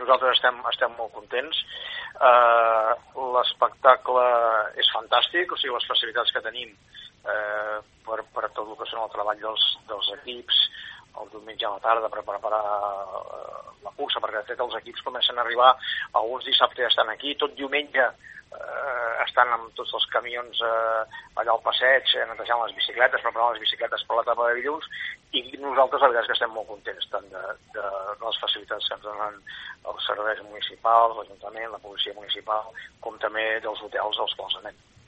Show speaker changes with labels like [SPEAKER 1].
[SPEAKER 1] nosaltres estem molt contents. L'espectacle és fantàstic, o sigui, les facilitats que tenim per tot el que són el treball dels equips, el diumenge a la tarda per preparar la cursa, perquè de fet els equips comencen a arribar, alguns dissabte ja estan aquí, tot diumenge estan amb tots els camions allà al passeig, netejant les bicicletes, preparant les bicicletes per l'etapa de dilluns, i nosaltres la veritat és que estem molt contents tant de les facilitats que ens donen els serveis municipals, l'Ajuntament, la policia municipal, com també dels hotels als quals anem.